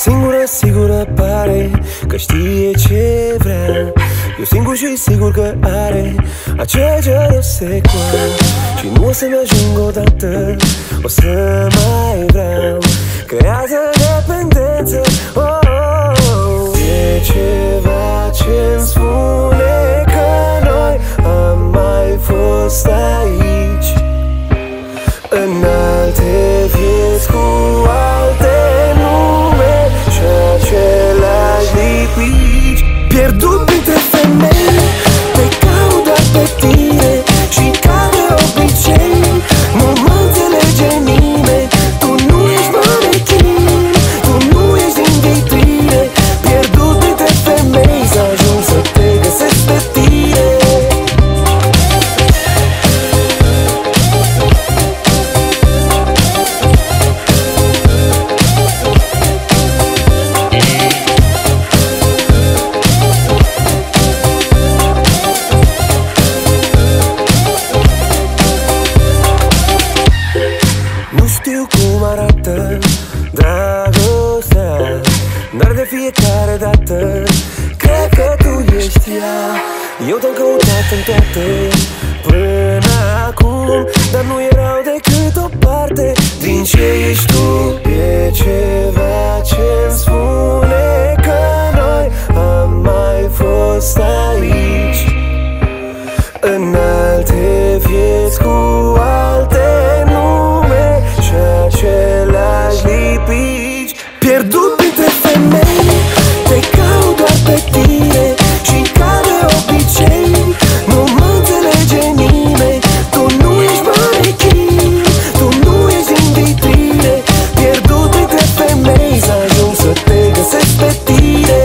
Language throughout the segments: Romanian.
Sigură pare că știe ce vrea. Eu singur și sigur că are acea gerosecua. Și nu o să-mi ajung odată, o să mai vreau. Creează dependență, oh, oh, oh. E ceva ce-mi spune că noi am mai fost aici, în alte vieți cu alte nume și același lipici. Pierdut printre femei, te caut doar pe tine și ca de obicei nu mă înțelege nimeni. Tu nu ești manechin, tu nu ești din vitrine. Pierdut printre femei, să ajung să te găsesc pe tine. Știu cum arată dragostea, dar de fiecare dată cred că tu ești ea. Eu te-am căutat în toate până acum, dar nu erau decât o parte din ce ești tu. E ceva ce-mi spune că noi am mai fost aici, în alte vieți cu alte nume și același lipici. Pierdut printre femei, te caut doar pe tine și ca de obicei nu mă înțelege nimeni. Tu nu ești manechin, tu nu ești din vitrine. Pierdut printre femei, să ajung să te găsesc pe tine.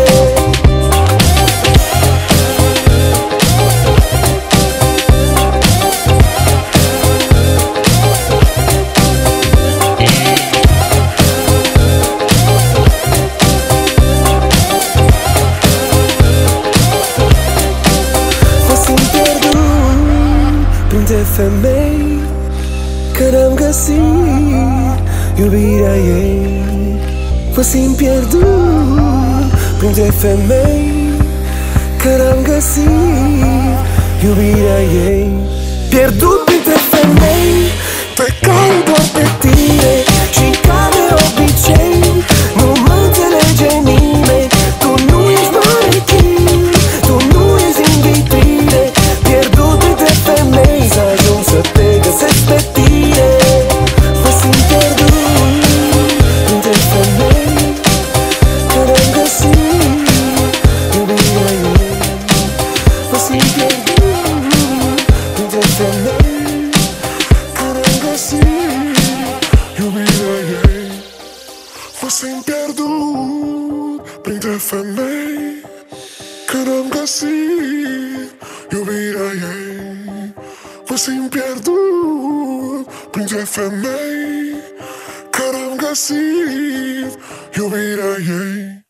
Printre femei, când am găsit iubirea ei, mă simt pierdut. Printre femei, când am găsit iubirea ei. Pierdut printre femei, te caut doar pe tine și ca de obicei nu mă înțelege nimeni. Tu nu ești manechin, tu nu ești din vitrine. Pierdut printre femei, să ajung să te găsesc pe tine. Mă simt pierdut printre femei, când am găsit iubirea ei. Mă simt pierdut printre femei, când am găsit iubirea ei. Mă simt pierdut printre femei, când am găsit iubirea ei. Mă simt pierdut printre femei, când am găsit iubirea ei.